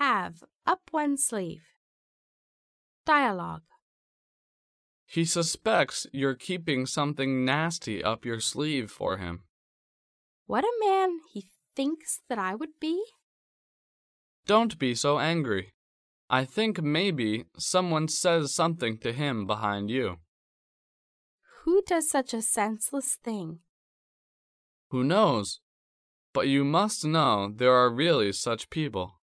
have up one's sleeve. Dialogue. He suspects you're keeping something nasty up your sleeve for him. What a man he thinks that I would be? Don't be so angry. I think maybe someone says something to him behind you. Who does such a senseless thing? Who knows? But you must know there are really such people.